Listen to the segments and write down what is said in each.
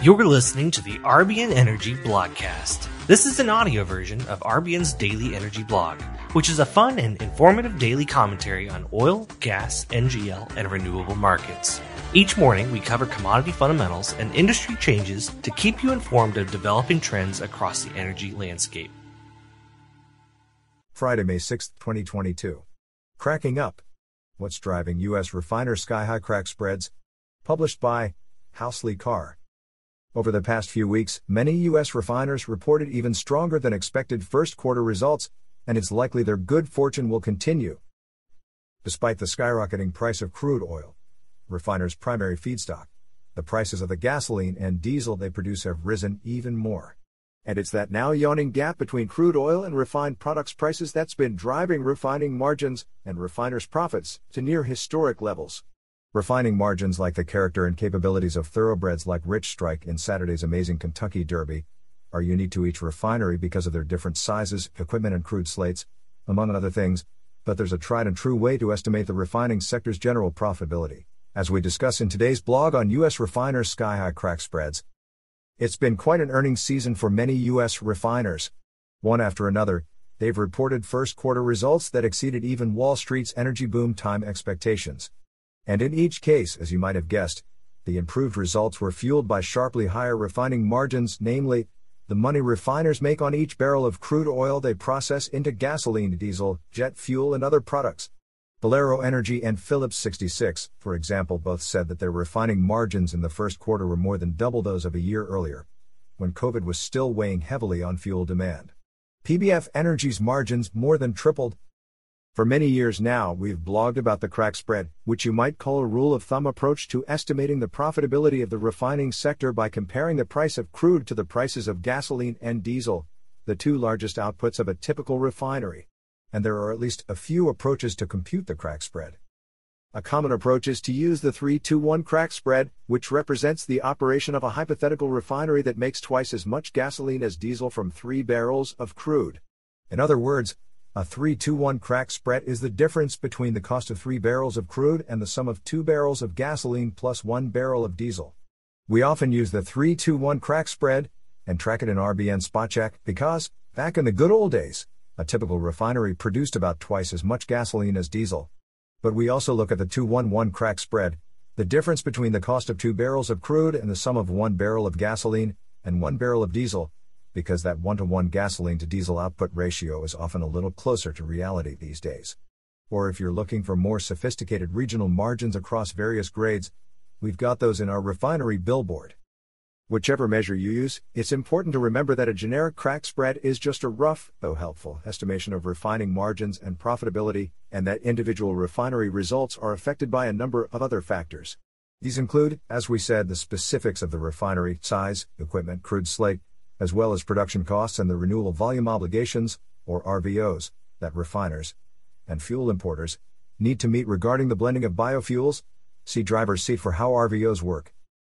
You're listening to the RBN Energy Blogcast. This is an audio version of RBN's daily energy blog, which is a fun and informative daily commentary on oil, gas, NGL, and renewable markets. Each morning, we cover commodity fundamentals and industry changes to keep you informed of developing trends across the energy landscape. Friday, May 6, 2022. Cracking up. What's driving U.S. refiner sky-high crack spreads? Published by Housley Carr. Over the past few weeks, many U.S. refiners reported even stronger than expected first quarter results, and it's likely their good fortune will continue. Despite the skyrocketing price of crude oil, refiners' primary feedstock, the prices of the gasoline and diesel they produce have risen even more. And it's that now yawning gap between crude oil and refined products prices that's been driving refining margins and refiners' profits to near historic levels. Refining margins, like the character and capabilities of thoroughbreds like Rich Strike in Saturday's amazing Kentucky Derby, are unique to each refinery because of their different sizes, equipment and crude slates, among other things, but there's a tried and true way to estimate the refining sector's general profitability, as we discuss in today's blog on U.S. refiners' sky-high crack spreads. It's been quite an earnings season for many U.S. refiners. One after another, they've reported first quarter results that exceeded even Wall Street's energy boom time expectations. And in each case, as you might have guessed, the improved results were fueled by sharply higher refining margins, namely, the money refiners make on each barrel of crude oil they process into gasoline, diesel, jet fuel and other products. Valero Energy and Phillips 66, for example, both said that their refining margins in the first quarter were more than double those of a year earlier, when COVID was still weighing heavily on fuel demand. PBF Energy's margins more than tripled. For many years now, we've blogged about the crack spread, which you might call a rule of thumb approach to estimating the profitability of the refining sector by comparing the price of crude to the prices of gasoline and diesel, the two largest outputs of a typical refinery. And there are at least a few approaches to compute the crack spread. A common approach is to use the 3-2-1 crack spread, which represents the operation of a hypothetical refinery that makes twice as much gasoline as diesel from 3 barrels of crude. In other words, a 3-2-1 crack spread is the difference between the cost of 3 barrels of crude and the sum of 2 barrels of gasoline plus 1 barrel of diesel. We often use the 3-2-1 crack spread and track it in RBN SpotCheck because, back in the good old days, a typical refinery produced about twice as much gasoline as diesel. But we also look at the 2-1-1 crack spread, the difference between the cost of 2 barrels of crude and the sum of 1 barrel of gasoline and 1 barrel of diesel, because that 1-to-1 gasoline to diesel output ratio is often a little closer to reality these days. Or if you're looking for more sophisticated regional margins across various grades, we've got those in our refinery billboard. Whichever measure you use, it's important to remember that a generic crack spread is just a rough, though helpful, estimation of refining margins and profitability, and that individual refinery results are affected by a number of other factors. These include, as we said, the specifics of the refinery, size, equipment, crude slate, as well as production costs and the renewable volume obligations, or RVOs, that refiners and fuel importers need to meet regarding the blending of biofuels. See driver's seat for how RVOs work.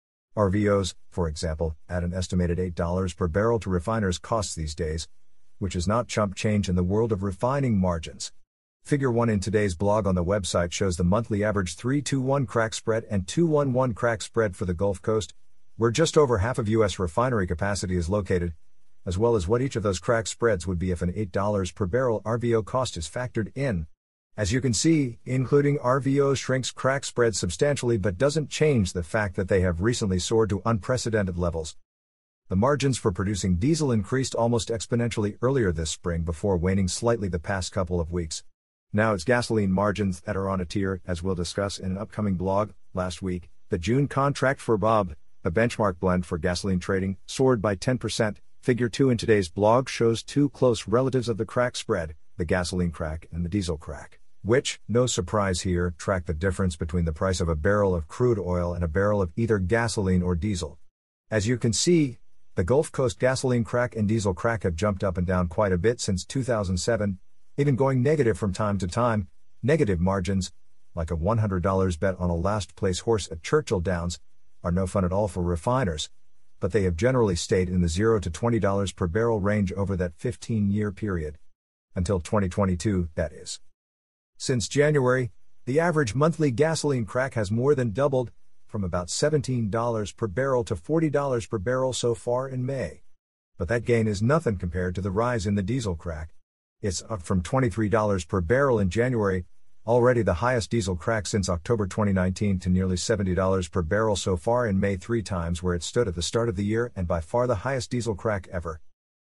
RVOs, for example, add an estimated $8 per barrel to refiners' costs these days, which is not chump change in the world of refining margins. Figure 1 in today's blog on the website shows the monthly average 3-2-1 crack spread and 2-1-1 crack spread for the Gulf Coast, where just over half of U.S. refinery capacity is located, as well as what each of those crack spreads would be if an $8 per barrel RVO cost is factored in. As you can see, including RVOs shrinks crack spreads substantially but doesn't change the fact that they have recently soared to unprecedented levels. The margins for producing diesel increased almost exponentially earlier this spring before waning slightly the past couple of weeks. Now it's gasoline margins that are on a tear, as we'll discuss in an upcoming blog. Last week, the June contract for BOB, a benchmark blend for gasoline trading, soared by 10%. Figure 2 in today's blog shows two close relatives of the crack spread, the gasoline crack and the diesel crack, which, no surprise here, track the difference between the price of a barrel of crude oil and a barrel of either gasoline or diesel. As you can see, the Gulf Coast gasoline crack and diesel crack have jumped up and down quite a bit since 2007, even going negative from time to time. Negative margins, like a $100 bet on a last-place horse at Churchill Downs, are no fun at all for refiners, but they have generally stayed in the $0 to $20 per barrel range over that 15-year period. Until 2022, that is. Since January, the average monthly gasoline crack has more than doubled, from about $17 per barrel to $40 per barrel so far in May. But that gain is nothing compared to the rise in the diesel crack. It's up from $23 per barrel in January, already the highest diesel crack since October 2019, to nearly $70 per barrel so far in May, 3 times where it stood at the start of the year and by far the highest diesel crack ever.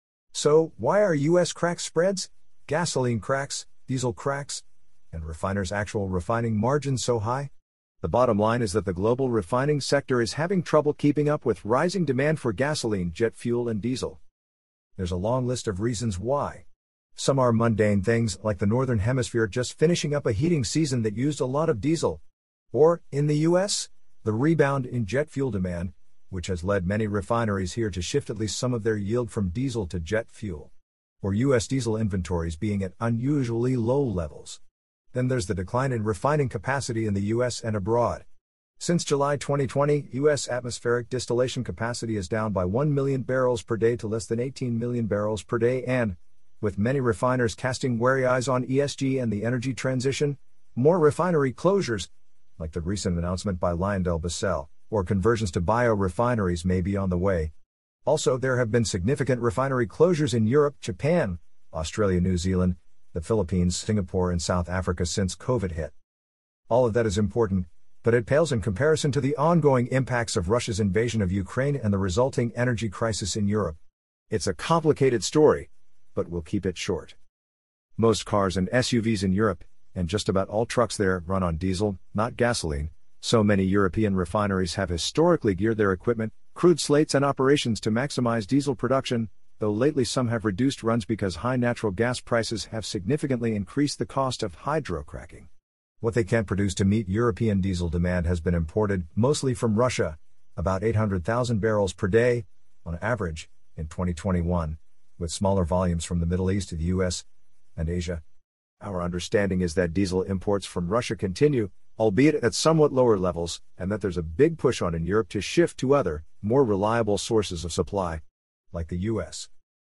So, why are U.S. crack spreads, gasoline cracks, diesel cracks, and refiners' actual refining margins so high? The bottom line is that the global refining sector is having trouble keeping up with rising demand for gasoline, jet fuel, and diesel. There's a long list of reasons why. Some are mundane things, like the Northern Hemisphere just finishing up a heating season that used a lot of diesel. Or, in the U.S., the rebound in jet fuel demand, which has led many refineries here to shift at least some of their yield from diesel to jet fuel. Or U.S. diesel inventories being at unusually low levels. Then there's the decline in refining capacity in the U.S. and abroad. Since July 2020, U.S. atmospheric distillation capacity is down by 1 million barrels per day to less than 18 million barrels per day, and, with many refiners casting wary eyes on ESG and the energy transition, more refinery closures, like the recent announcement by LyondellBasell, or conversions to biorefineries may be on the way. Also, there have been significant refinery closures in Europe, Japan, Australia, New Zealand, the Philippines, Singapore, and South Africa since COVID hit. All of that is important, but it pales in comparison to the ongoing impacts of Russia's invasion of Ukraine and the resulting energy crisis in Europe. It's a complicated story, but we'll keep it short. Most cars and SUVs in Europe, and just about all trucks there, run on diesel, not gasoline, so many European refineries have historically geared their equipment, crude slates, and operations to maximize diesel production, though lately some have reduced runs because high natural gas prices have significantly increased the cost of hydrocracking. What they can't produce to meet European diesel demand has been imported, mostly from Russia, about 800,000 barrels per day, on average, in 2021, with smaller volumes from the Middle East to the US and Asia. Our understanding is that diesel imports from Russia continue, albeit at somewhat lower levels, and that there's a big push on in Europe to shift to other, more reliable sources of supply, like the U.S.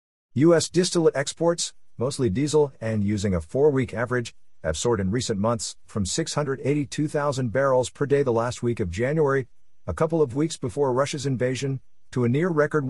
U.S. distillate exports, mostly diesel and using a 4-week average, have soared in recent months from 682,000 barrels per day the last week of January, a couple of weeks before Russia's invasion, to a near-record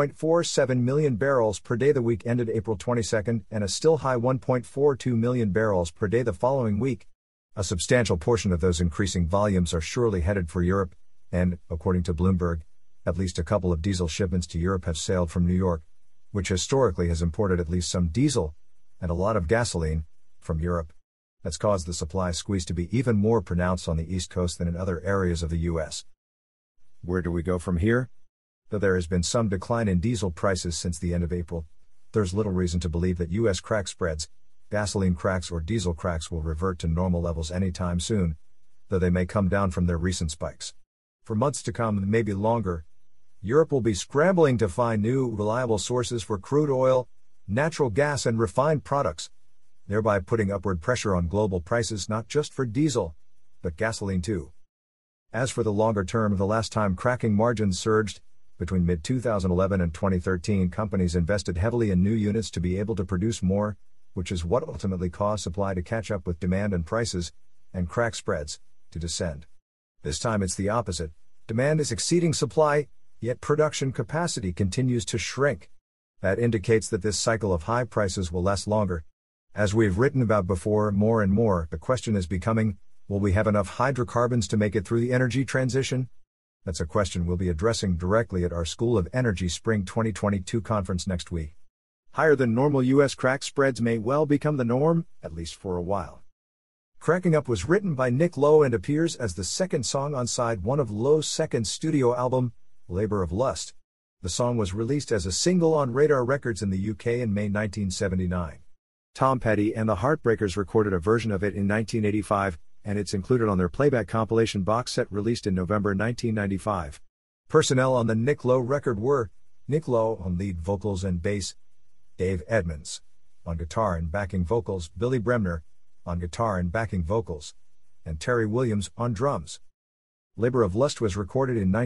1.47 million barrels per day the week ended April 22, and a still high 1.42 million barrels per day the following week. A substantial portion of those increasing volumes are surely headed for Europe, and, according to Bloomberg, at least a couple of diesel shipments to Europe have sailed from New York, which historically has imported at least some diesel, and a lot of gasoline, from Europe. That's caused the supply squeeze to be even more pronounced on the East Coast than in other areas of the U.S. Where do we go from here? Though there has been some decline in diesel prices since the end of April, there's little reason to believe that U.S. crack spreads, gasoline cracks or diesel cracks, will revert to normal levels anytime soon, though they may come down from their recent spikes. For months to come, maybe longer, Europe will be scrambling to find new, reliable sources for crude oil, natural gas, and refined products, thereby putting upward pressure on global prices not just for diesel, but gasoline too. As for the longer term, the last time cracking margins surged, between mid-2011 and 2013, companies invested heavily in new units to be able to produce more, which is what ultimately caused supply to catch up with demand and prices, and crack spreads, to descend. This time it's the opposite. Demand is exceeding supply, yet production capacity continues to shrink. That indicates that this cycle of high prices will last longer. As we've written about before, more and more, the question is becoming, will we have enough hydrocarbons to make it through the energy transition? That's a question we'll be addressing directly at our School of Energy Spring 2022 conference next week. Higher than normal U.S. crack spreads may well become the norm, at least for a while. Cracking Up was written by Nick Lowe and appears as the second song on side 1 of Lowe's second studio album, Labor of Lust. The song was released as a single on Radar Records in the UK in May 1979. Tom Petty and the Heartbreakers recorded a version of it in 1985, and it's included on their playback compilation box set released in November 1995. Personnel on the Nick Lowe record were Nick Lowe on lead vocals and bass, Dave Edmunds on guitar and backing vocals, Billy Bremner on guitar and backing vocals, and Terry Williams on drums. Labor of Lust was recorded in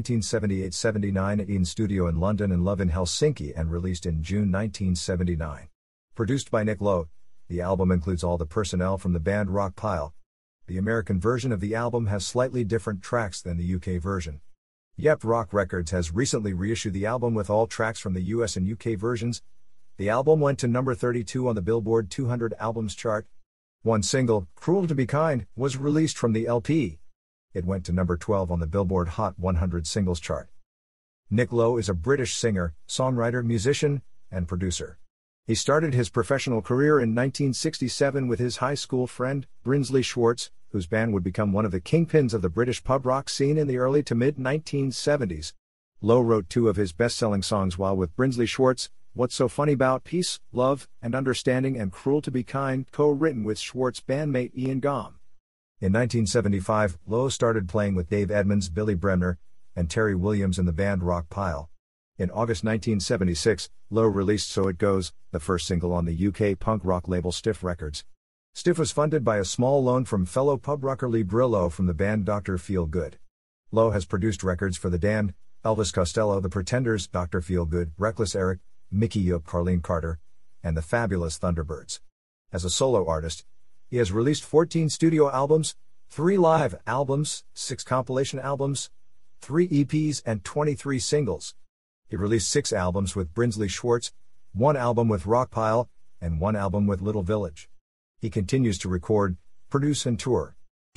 1978-79 at Eden Studio in London and Love in Helsinki and released in June 1979. Produced by Nick Lowe, the album includes all the personnel from the band Rock Pile. The American version of the album has slightly different tracks than the UK version. Yep Rock Records has recently reissued the album with all tracks from the US and UK versions. The album went to number 32 on the Billboard 200 Albums chart. One single, Cruel to Be Kind, was released from the LP. It went to number 12 on the Billboard Hot 100 Singles chart. Nick Lowe is a British singer, songwriter, musician, and producer. He started his professional career in 1967 with his high school friend, Brinsley Schwarz, whose band would become one of the kingpins of the British pub rock scene in the early to mid-1970s. Lowe wrote two of his best-selling songs while with Brinsley Schwarz, What's So Funny About Peace, Love, and Understanding, and Cruel to Be Kind, co-written with Schwarz bandmate Ian Gaume. In 1975, Lowe started playing with Dave Edmunds, Billy Bremner, and Terry Williams in the band Rock Pile. In August 1976, Lowe released So It Goes, the first single on the UK punk rock label Stiff Records. Stiff was funded by a small loan from fellow pub rocker Lee Brillo from the band Dr. Feelgood. Lowe has produced records for The Damned, Elvis Costello, The Pretenders, Dr. Feelgood, Reckless Eric, Mickey Yope, Carlene Carter, and the Fabulous Thunderbirds. As a solo artist, he has released 14 studio albums, 3 live albums, 6 compilation albums, 3 EPs, and 23 singles. He released 6 albums with Brinsley Schwarz, 1 album with Rockpile, and 1 album with Little Village. He continues to record, produce, and tour.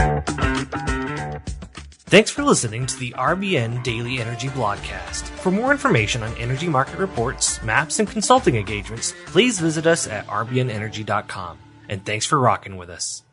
Thanks for listening to the RBN Daily Energy Blogcast. For more information on energy market reports, maps, and consulting engagements, please visit us at rbnenergy.com. And thanks for rocking with us.